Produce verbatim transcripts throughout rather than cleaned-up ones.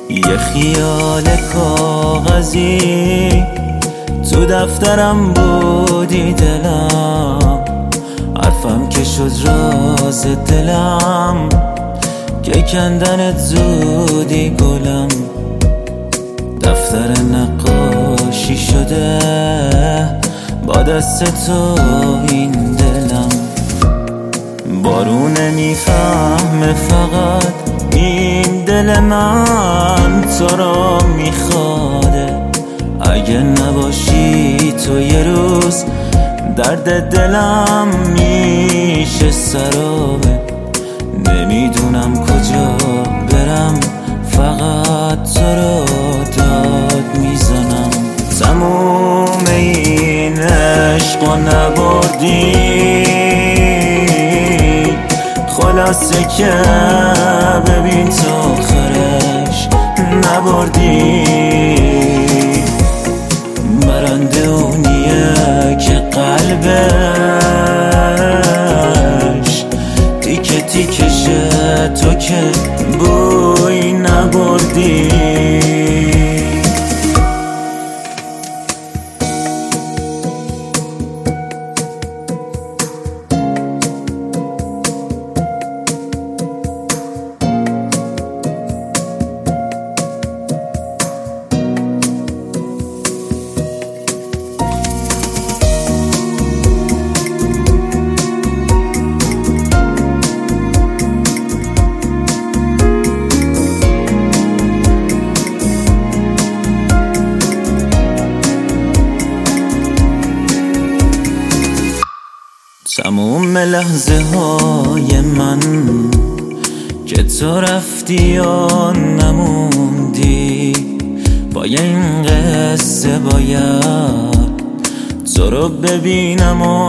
یه خیال کاغذی تو دفترم بودی دلم، حرفم که شد راز دلم که کندنت زودی گلم. دفتر نقاشی شده با دست تو این دلم. بارون میفهمه فقط این دل من تو را میخواده. اگه نباشی تو یه روز درد دلم میشه سرابه. نمیدونم کجا برم فقط تو رو داد میزنم. تموم این عشقو نبردی، خلاصه که ببین تو آخرش نبردی. برنده اونیه که قلبش تیکه تیکشه تو که بوی نبردی. تموم لحظه های من که تو رفتی یا نموندی، با این قصه باید تو رو ببینم و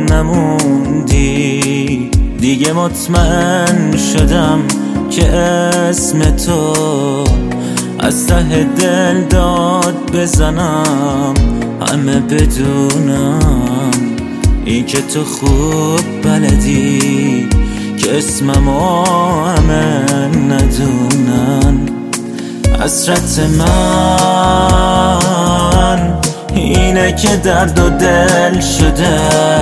نموندی. دیگه مطمئن شدم که اسم تو از ته دل داد بزنم، همه بدونم این که تو خوب بلدی که اسممو همه ندونن. حسرت من اینه که درد و دل شده،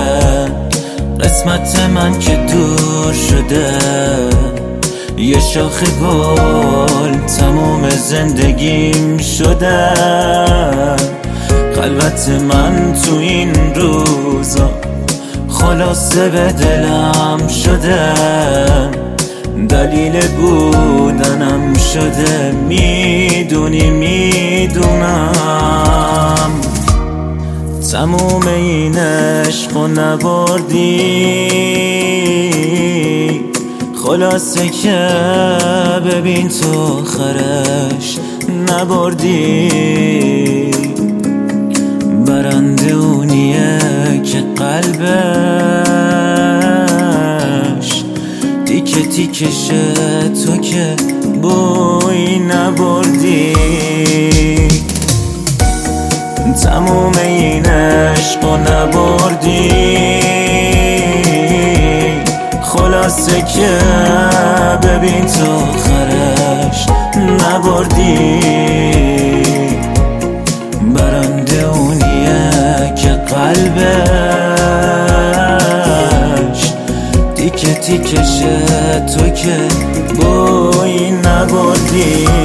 قسمت من که دور شده. یه شاخ گل تموم زندگیم شده، خلوت من تو این روزا خلاصه به دلم شده. دلیل بودنم شده، میدونی میدونم. تموم این عشقو نبردی، خلاصه که ببین تو آخرش نبردی. برنده اونیه که قلبش تیکه تیکشه تو که بوی نبردی. تموم این عشقو نبردی، خلاصه که ببین تو آخرش نبردی. برنده اونیه که قلبش تیکه تیکشه تو که بوی نبردی.